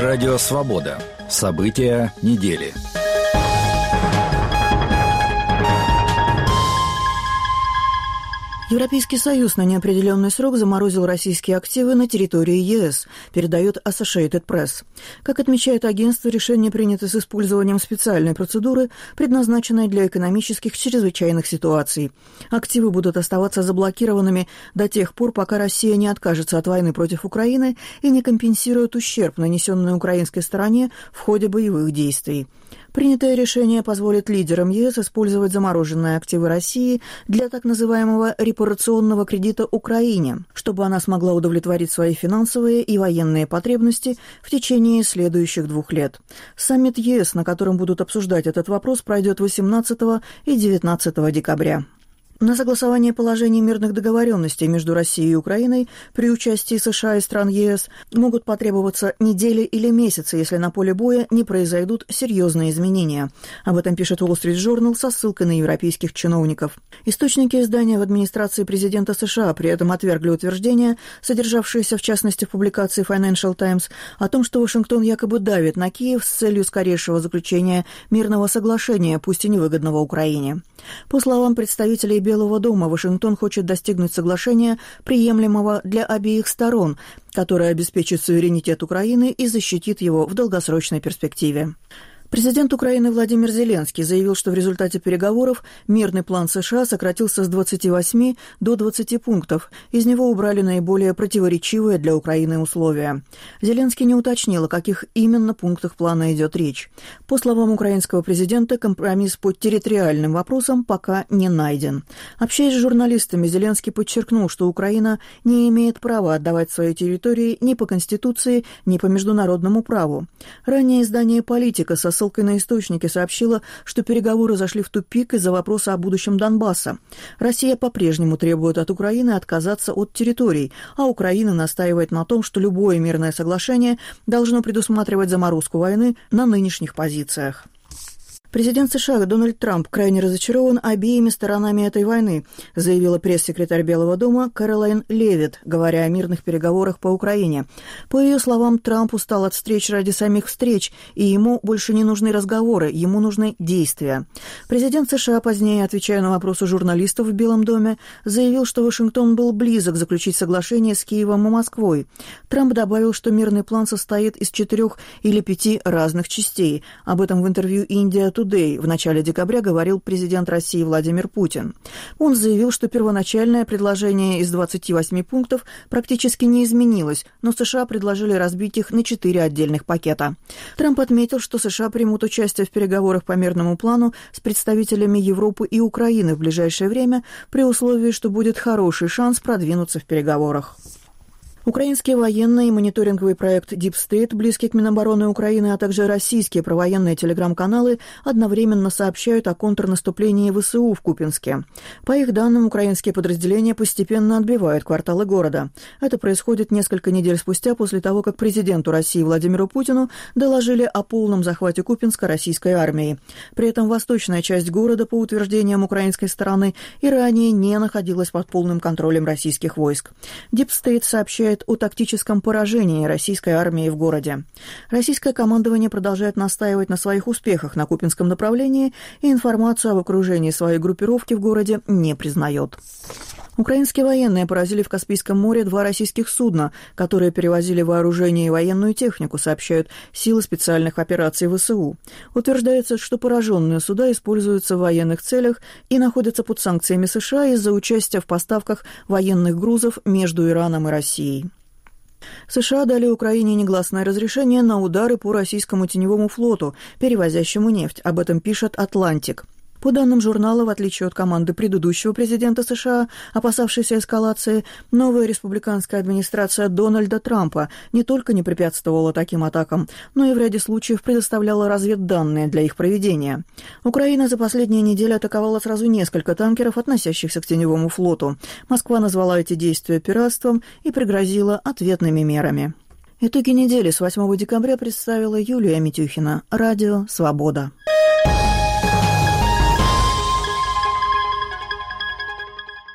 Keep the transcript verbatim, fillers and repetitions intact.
Радио «Свобода». События недели. Европейский Союз на неопределенный срок заморозил российские активы на территории ЕС, передает Associated Press. Как отмечает агентство, решение принято с использованием специальной процедуры, предназначенной для экономических чрезвычайных ситуаций. Активы будут оставаться заблокированными до тех пор, пока Россия не откажется от войны против Украины и не компенсирует ущерб, нанесенный украинской стороне в ходе боевых действий. Принятое решение позволит лидерам ЕС использовать замороженные активы России для так называемого репарационного кредита Украине, чтобы она смогла удовлетворить свои финансовые и военные потребности в течение следующих двух лет. Саммит ЕС, на котором будут обсуждать этот вопрос, пройдет восемнадцатого и девятнадцатого декабря. На согласование положений мирных договоренностей между Россией и Украиной при участии США и стран ЕС могут потребоваться недели или месяцы, если на поле боя не произойдут серьезные изменения. Об этом пишет Wall Street Journal со ссылкой на европейских чиновников. Источники издания в администрации президента США при этом отвергли утверждения, содержавшиеся в частности в публикации Financial Times, о том, что Вашингтон якобы давит на Киев с целью скорейшего заключения мирного соглашения, пусть и невыгодного Украине. По словам представителей Белого дома, Вашингтон хочет достигнуть соглашения, приемлемого для обеих сторон, которое обеспечит суверенитет Украины и защитит его в долгосрочной перспективе. Президент Украины Владимир Зеленский заявил, что в результате переговоров мирный план США сократился с двадцати восьми до двадцати пунктов. Из него убрали наиболее противоречивые для Украины условия. Зеленский не уточнил, о каких именно пунктах плана идет речь. По словам украинского президента, компромисс по территориальным вопросам пока не найден. Общаясь с журналистами, Зеленский подчеркнул, что Украина не имеет права отдавать свои территории ни по Конституции, ни по международному праву. Ранее издание «Политика» со ссылкой на источники сообщила, что переговоры зашли в тупик из-за вопроса о будущем Донбасса. Россия по-прежнему требует от Украины отказаться от территорий, а Украина настаивает на том, что любое мирное соглашение должно предусматривать заморозку войны на нынешних позициях. Президент США Дональд Трамп крайне разочарован обеими сторонами этой войны, заявила пресс-секретарь Белого дома Кэролайн Левитт, говоря о мирных переговорах по Украине. По ее словам, Трамп устал от встреч ради самих встреч, и ему больше не нужны разговоры, ему нужны действия. Президент США, позднее отвечая на вопросы журналистов в Белом доме, заявил, что Вашингтон был близок заключить соглашение с Киевом и Москвой. Трамп добавил, что мирный план состоит из четырех или пяти разных частей. Об этом в интервью «Индия Today» в начале декабря говорил президент России Владимир Путин. Он заявил, что первоначальное предложение из двадцати восьми пунктов практически не изменилось, но США предложили разбить их на четыре отдельных пакета. Трамп отметил, что США примут участие в переговорах по мирному плану с представителями Европы и Украины в ближайшее время при условии, что будет хороший шанс продвинуться в переговорах. Украинские военные и мониторинговый проект Deep State, близкий к Минобороны Украины, а также российские провоенные телеграм-каналы одновременно сообщают о контрнаступлении ВСУ в Купянске. По их данным, украинские подразделения постепенно отбивают кварталы города. Это происходит несколько недель спустя после того, как президенту России Владимиру Путину доложили о полном захвате Купянска российской армией. При этом восточная часть города, по утверждениям украинской стороны, и ранее не находилась под полным контролем российских войск. Deep State сообщает о тактическом поражении российской армии в городе. Российское командование продолжает настаивать на своих успехах на Купянском направлении и информацию об окружении своей группировки в городе не признает. Украинские военные поразили в Каспийском море два российских судна, которые перевозили вооружение и военную технику, сообщают силы специальных операций ВСУ. Утверждается, что пораженные суда используются в военных целях и находятся под санкциями США из-за участия в поставках военных грузов между Ираном и Россией. США дали Украине негласное разрешение на удары по российскому теневому флоту, перевозящему нефть. Об этом пишет «Атлантик». По данным журнала, в отличие от команды предыдущего президента США, опасавшейся эскалации, новая республиканская администрация Дональда Трампа не только не препятствовала таким атакам, но и в ряде случаев предоставляла разведданные для их проведения. Украина за последние недели атаковала сразу несколько танкеров, относящихся к теневому флоту. Москва назвала эти действия пиратством и пригрозила ответными мерами. Итоги недели с восьмого декабря представила Юлия Митюхина. Радио «Свобода».